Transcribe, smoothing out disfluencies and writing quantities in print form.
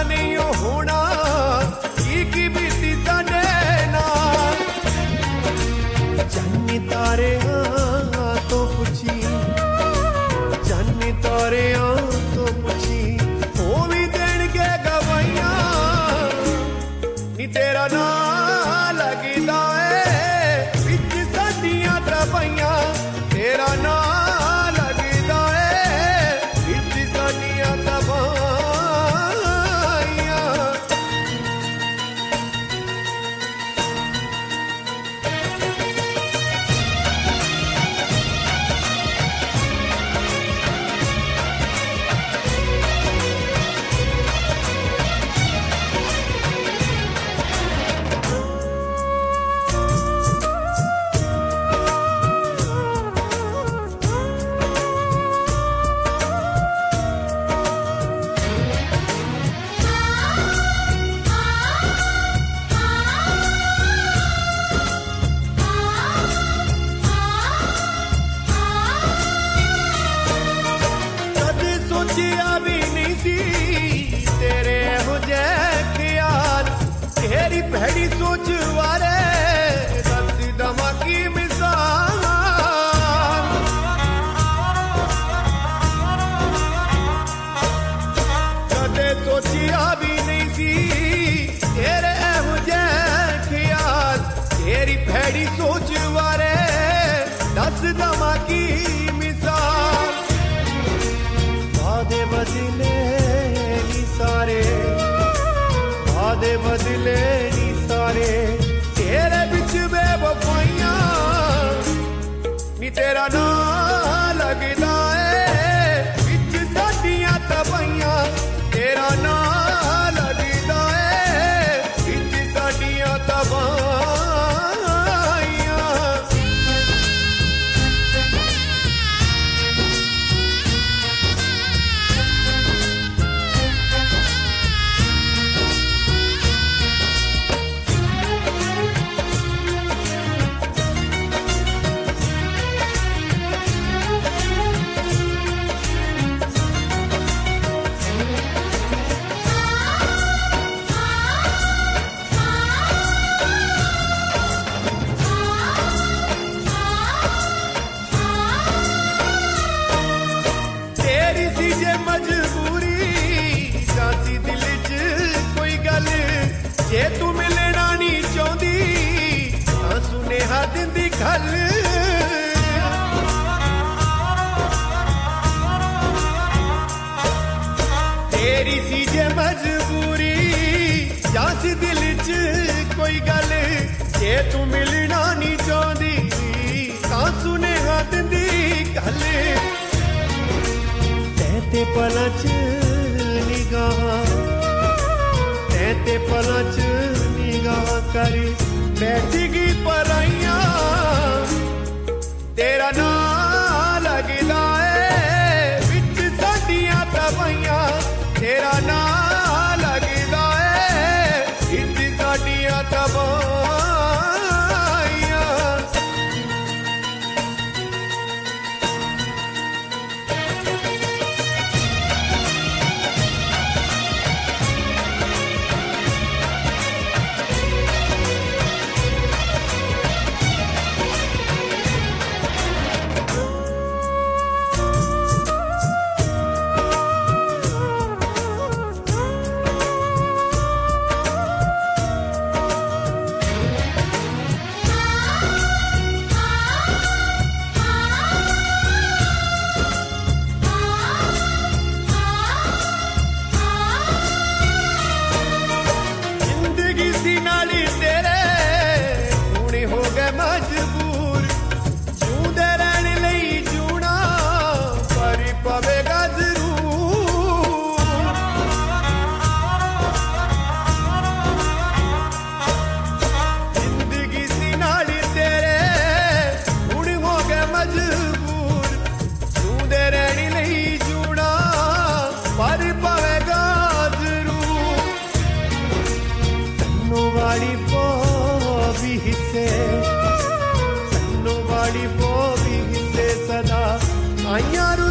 नहीं होना की बीती साडे नाल चन्नी तारे तो पुछी चन्नी तारे तो पुछी वो भी देणगे गवाइयां नी तेरा नाम लगदा है विच साडियां तरपाइयां तेरा नाम लगदा है विच साडियां तरपाइयां भैड़ी सोच वारे दस दमा की मिसाल कदे सोचिया भी नहीं सी तेरे एहो जै ख्याल तेरी भैड़ी सोच वारे दस दमा की मिसाल वादे बदले नी सारे वादे बदले सारे तेरे बिच बेवफाइयां नी तेरा नाम लगदा है बिच साडियां तबाइयां तेरा नाम लगदा है बिच साडियां तबाइयां जे तू मिलना नहीं चाहती तां सुनेहा दिंदी गल तेरी सी जे मजबूरी जां सी दिल च कोई गल जे तू मिलना नहीं चाहती तां सुनेहा दिंदी गल ते पलां च निगाह ते पलां च निगाह कर बैठगी पराइयां तेरा नाम लगदा है विच साडियां तबाइयां तेरा नाम लगदा है विच साडियां तबाइयां मजबूर जूंदे रहने लई जूना पर पवेगा जरूर जिंदगी सी नाल तेरे हुण हो गए मजबूर जूंदे रहने लई जूना पर पवेगा जरूर तन्नों वाली भी हिस्से वाली वो भी हिस्से सदा आइयां